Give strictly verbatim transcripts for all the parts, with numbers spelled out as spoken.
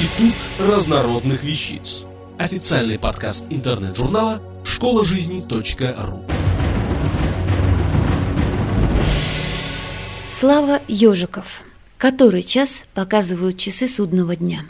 Институт разнородных вещиц. Официальный подкаст интернет-журнала школа жизни точка ру. Слава Ежиков. Который час показывают часы судного дня?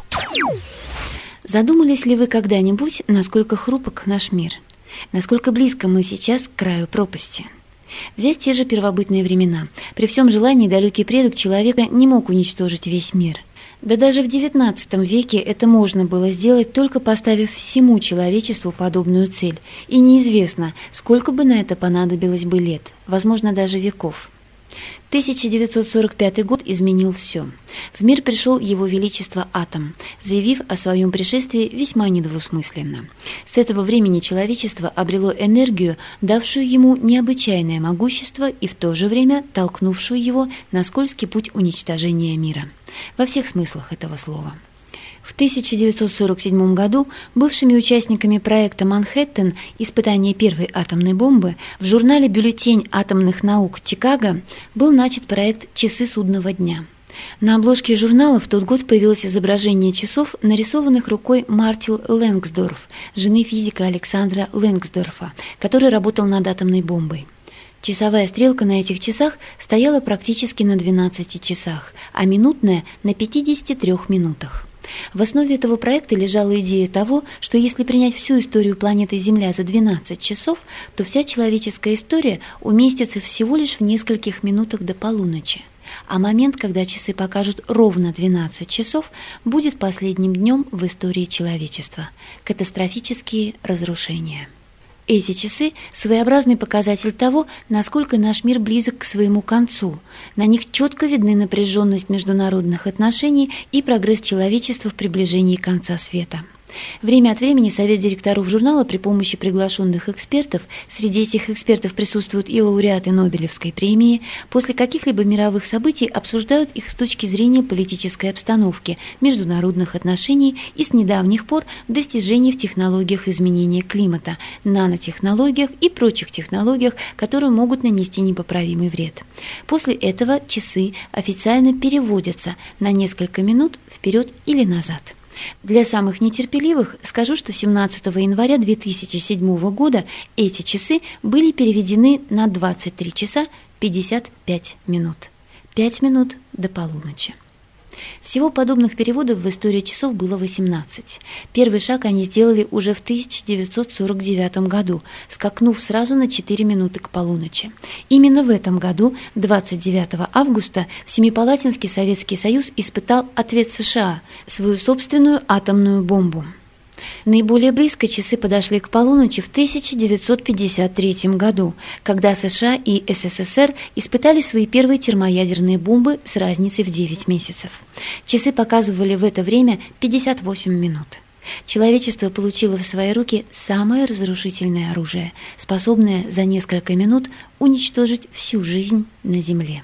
Задумались ли вы когда-нибудь, насколько хрупок наш мир? Насколько близко мы сейчас к краю пропасти? Взять те же первобытные времена. При всем желании далекий предок человека не мог уничтожить весь мир. Да даже в девятнадцатом веке это можно было сделать, только поставив всему человечеству подобную цель. И неизвестно, сколько бы на это понадобилось бы лет, возможно, даже веков. тысяча девятьсот сорок пятый год изменил все. В мир пришел Его Величество Атом, заявив о своем пришествии весьма недвусмысленно. С этого времени человечество обрело энергию, давшую ему необычайное могущество и в то же время толкнувшую его на скользкий путь уничтожения мира. Во всех смыслах этого слова. В тысяча девятьсот сорок седьмом году бывшими участниками проекта «Манхэттен. Испытание первой атомной бомбы» в журнале «Бюллетень атомных наук. Чикаго» был начат проект «Часы судного дня». На обложке журнала в тот год появилось изображение часов, нарисованных рукой Мартил Лэнгсдорф, жены физика Александра Лэнгсдорфа, который работал над атомной бомбой. Часовая стрелка на этих часах стояла практически на двенадцати часах, а минутная – на пятидесяти трёх минутах. В основе этого проекта лежала идея того, что если принять всю историю планеты Земля за двенадцать часов, то вся человеческая история уместится всего лишь в нескольких минутах до полуночи. А момент, когда часы покажут ровно двенадцать часов, будет последним днем в истории человечества. Катастрофические разрушения. Эти часы – своеобразный показатель того, насколько наш мир близок к своему концу. На них четко видны напряженность международных отношений и прогресс человечества в приближении конца света. Время от времени совет директоров журнала при помощи приглашенных экспертов, среди этих экспертов присутствуют и лауреаты Нобелевской премии, после каких-либо мировых событий обсуждают их с точки зрения политической обстановки, международных отношений и с недавних пор достижений в технологиях изменения климата, нанотехнологиях и прочих технологиях, которые могут нанести непоправимый вред. После этого часы официально переводятся на несколько минут вперед или назад. Для самых нетерпеливых скажу, что семнадцатого января две тысячи седьмого года эти часы были переведены на двадцать три часа пятьдесят пять минут. пять минут до полуночи. Всего подобных переводов в истории часов было восемнадцать. Первый шаг они сделали уже в тысяча девятьсот сорок девятом году, скакнув сразу на четыре минуты к полуночи. Именно в этом году, двадцать девятого августа, Семипалатинский Советский Союз испытал ответ США, свою собственную атомную бомбу. Наиболее близко часы подошли к полуночи в тысяча девятьсот пятьдесят третьем году, когда США и СССР испытали свои первые термоядерные бомбы с разницей в девять месяцев. Часы показывали в это время пятьдесят восемь минут. Человечество получило в свои руки самое разрушительное оружие, способное за несколько минут уничтожить всю жизнь на Земле.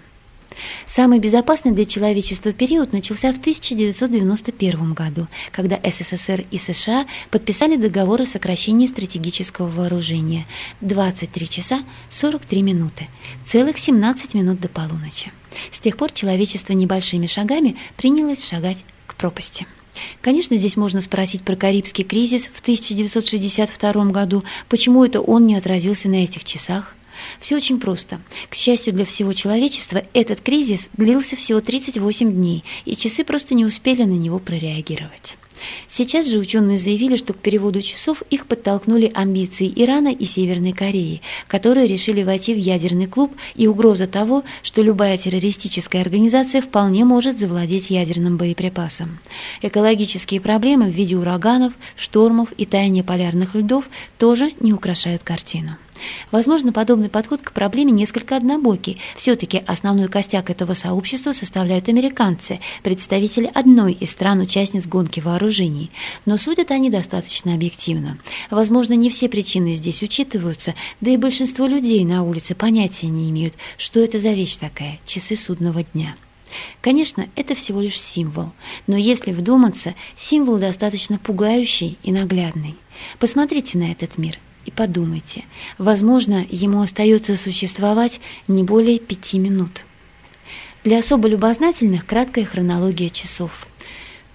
Самый безопасный для человечества период начался в тысяча девятьсот девяносто первом году, когда СССР и США подписали договор о сокращении стратегического вооружения. двадцать три часа сорок три минуты, целых семнадцать минут до полуночи. С тех пор человечество небольшими шагами принялось шагать к пропасти. Конечно, здесь можно спросить про Карибский кризис в тысяча девятьсот шестьдесят втором году, почему это он не отразился на этих часах. Все очень просто. К счастью для всего человечества, этот кризис длился всего тридцать восемь дней, и часы просто не успели на него прореагировать. Сейчас же ученые заявили, что к переводу часов их подтолкнули амбиции Ирана и Северной Кореи, которые решили войти в ядерный клуб, и угроза того, что любая террористическая организация вполне может завладеть ядерным боеприпасом. Экологические проблемы в виде ураганов, штормов и таяния полярных льдов тоже не украшают картину. Возможно, подобный подход к проблеме несколько однобокий. Все-таки основной костяк этого сообщества составляют американцы, представители одной из стран-участниц гонки вооружений. Но судят они достаточно объективно. Возможно, не все причины здесь учитываются, да и большинство людей на улице понятия не имеют, что это за вещь такая – часы судного дня. Конечно, это всего лишь символ, но если вдуматься, символ достаточно пугающий и наглядный. Посмотрите на этот мир и подумайте, возможно, ему остается существовать не более пяти минут. Для особо любознательных краткая хронология часов.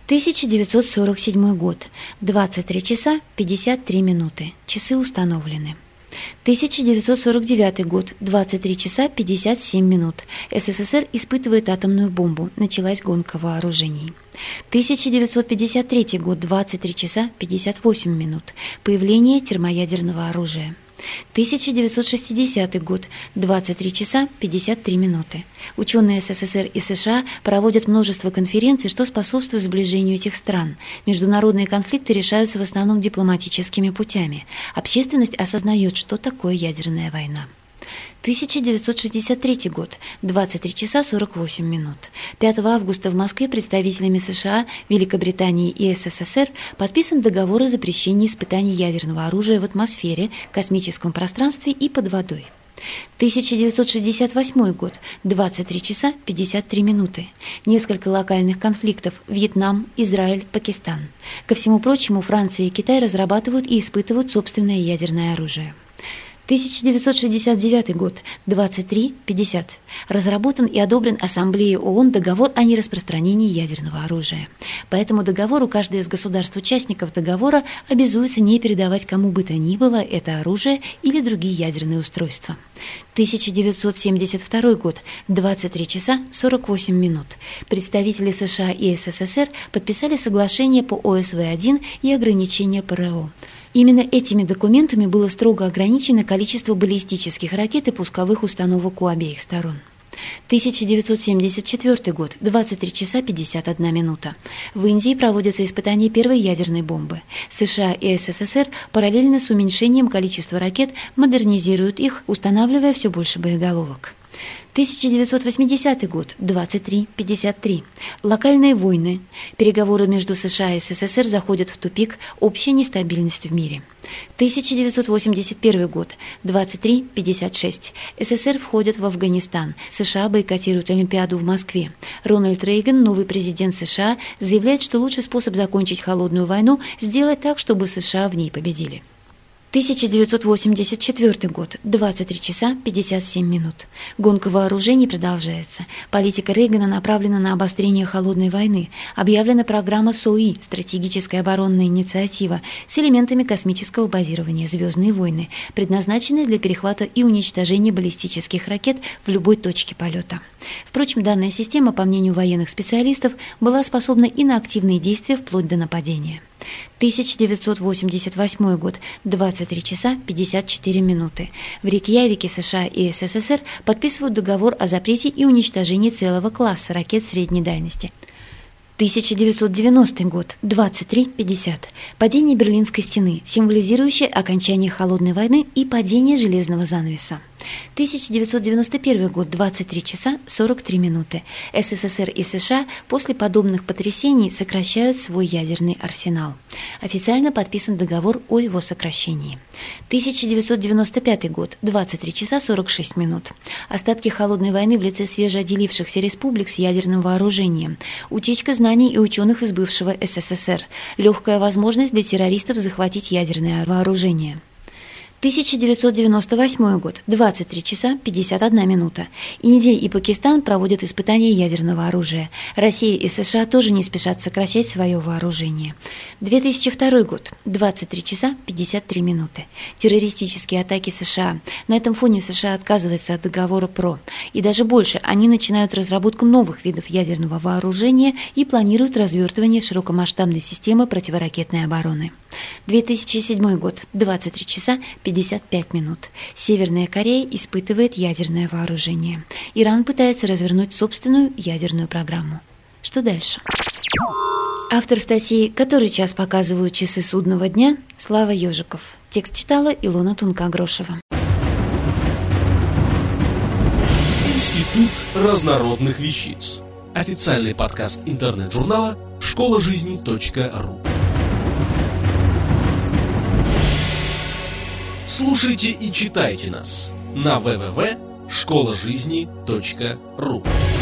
тысяча девятьсот сорок седьмой год, двадцать три часа пятьдесят три минуты. Часы установлены. тысяча девятьсот сорок девятый год, двадцать три часа пятьдесят семь минут. СССР испытывает атомную бомбу. Началась гонка вооружений. тысяча девятьсот пятьдесят третий год, двадцать три часа пятьдесят восемь минут. Появление термоядерного оружия. тысяча девятьсот шестидесятый год, двадцать три часа пятьдесят три минуты. Ученые СССР и США проводят множество конференций, что способствует сближению этих стран. Международные конфликты решаются в основном дипломатическими путями. Общественность осознает, что такое ядерная война. тысяча девятьсот шестьдесят третий год, двадцать три часа сорок восемь минут. пятого августа в Москве представителями США, Великобритании и СССР подписан договор о запрещении испытаний ядерного оружия в атмосфере, космическом пространстве и под водой. тысяча девятьсот шестьдесят восьмой год, двадцать три часа пятьдесят три минуты. Несколько локальных конфликтов: Вьетнам, Израиль, Пакистан. Ко всему прочему, Франция и Китай разрабатывают и испытывают собственное ядерное оружие. тысяча девятьсот шестьдесят девятый год, двадцать три пятьдесят. Разработан и одобрен Ассамблеей ООН договор о нераспространении ядерного оружия. По этому договору каждое из государств-участников договора обязуется не передавать кому бы то ни было это оружие или другие ядерные устройства. тысяча девятьсот семьдесят второй год, двадцать три часа сорок восемь минут. Представители США и СССР подписали соглашение по О С В один и ограничения П Р О. Именно этими документами было строго ограничено количество баллистических ракет и пусковых установок у обеих сторон. тысяча девятьсот семьдесят четвёртый год, двадцать три часа пятьдесят одна минута. В Индии проводятся испытания первой ядерной бомбы. США и СССР параллельно с уменьшением количества ракет модернизируют их, устанавливая все больше боеголовок. тысяча девятьсот восьмидесятый год, двадцать три пятьдесят три. Локальные войны. Переговоры между США и СССР заходят в тупик, общая нестабильность в мире. тысяча девятьсот восемьдесят первый год, двадцать три пятьдесят шесть. СССР входят в Афганистан. США бойкотируют Олимпиаду в Москве. Рональд Рейган, новый президент США, заявляет, что лучший способ закончить холодную войну – сделать так, чтобы США в ней победили. тысяча девятьсот восемьдесят четвёртый год, двадцать три часа пятьдесят семь минут. Гонка вооружений продолжается. Политика Рейгана направлена на обострение холодной войны. Объявлена программа С О И, стратегическая оборонная инициатива, с элементами космического базирования «Звездные войны», предназначенная для перехвата и уничтожения баллистических ракет в любой точке полета. Впрочем, данная система, по мнению военных специалистов, была способна и на активные действия вплоть до нападения. тысяча девятьсот восемьдесят восьмой год, двадцать три часа пятьдесят четыре минуты. В Рейкьявике США и СССР подписывают договор о запрете и уничтожении целого класса ракет средней дальности. тысяча девятьсот девяностый год, двадцать три пятьдесят. Падение Берлинской стены, символизирующее окончание холодной войны и падение железного занавеса. тысяча девятьсот девяносто первый год, двадцать три часа сорок три минуты. СССР и США после подобных потрясений сокращают свой ядерный арсенал. Официально подписан договор о его сокращении. тысяча девятьсот девяносто пятый год, двадцать три часа сорок шесть минут. Остатки холодной войны в лице свежеотделившихся республик с ядерным вооружением. Утечка знаний и ученых из бывшего СССР. Легкая возможность для террористов захватить ядерное вооружение. тысяча девятьсот девяносто восьмой год, двадцать три часа пятьдесят одна минута. Индия и Пакистан проводят испытания ядерного оружия. Россия и США тоже не спешат сокращать свое вооружение. две тысячи второй год, двадцать три часа пятьдесят три минуты. Террористические атаки США. На этом фоне США отказывается от договора ПРО. И даже больше, они начинают разработку новых видов ядерного вооружения и планируют развертывание широкомасштабной системы противоракетной обороны. две тысячи седьмой год, двадцать три часа пятьдесят пять минут. Северная Корея испытывает ядерное вооружение. Иран пытается развернуть собственную ядерную программу. Что дальше? Автор статьи «Который час показывают часы судного дня» Слава Ежиков. Текст читала Илона Тунка-Грошева. Институт разнородных вещиц. Официальный подкаст интернет-журнала школа жизни точка ру. Слушайте и читайте нас на вэ вэ вэ точка школа жизни точка ру.